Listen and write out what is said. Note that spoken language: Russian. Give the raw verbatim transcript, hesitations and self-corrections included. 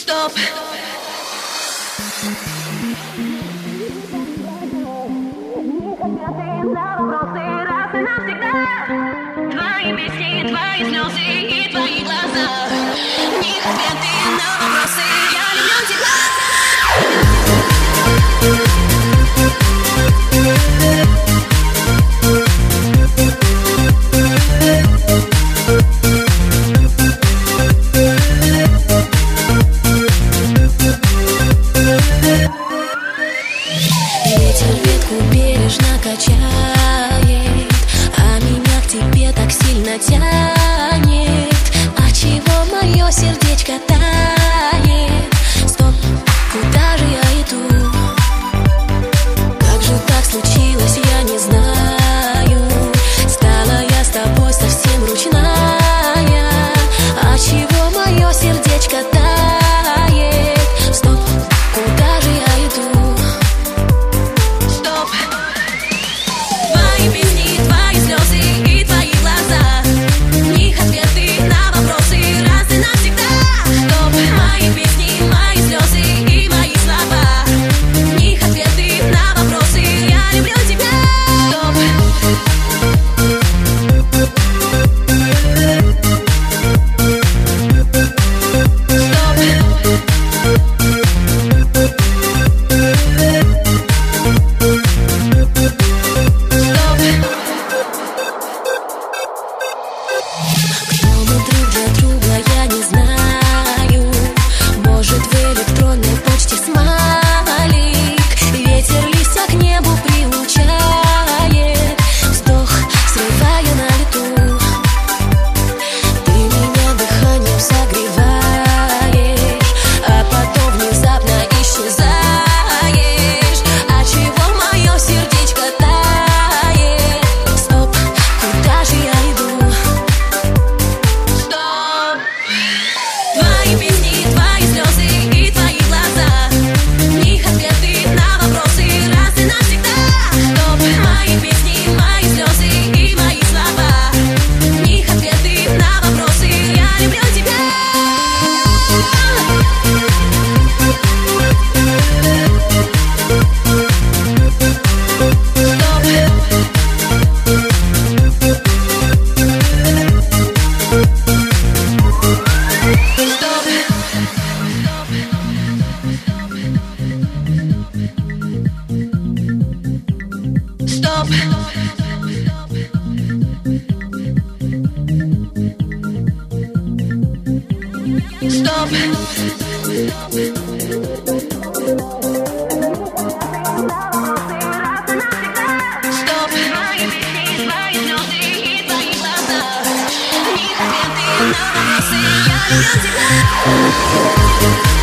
Стоп! На вопросы раз и навсегда. Твои песни, твои слезы и твои глаза. В них ответы на вопросы. Я люблю тебя. Ветер ветку бережно качает, а меня к тебе так сильно тянет. А чего мое сердечко тает? Стоп, куда же я иду? Как же так случилось, я не знаю. Стала я с тобой совсем ручная. А чего мое сердечко тает? Стоп, куда же я иду? Стоп! Стоп! Мои песни, твои слезы и твои глаза. В них ответы на вопросы. Я люблю тебя.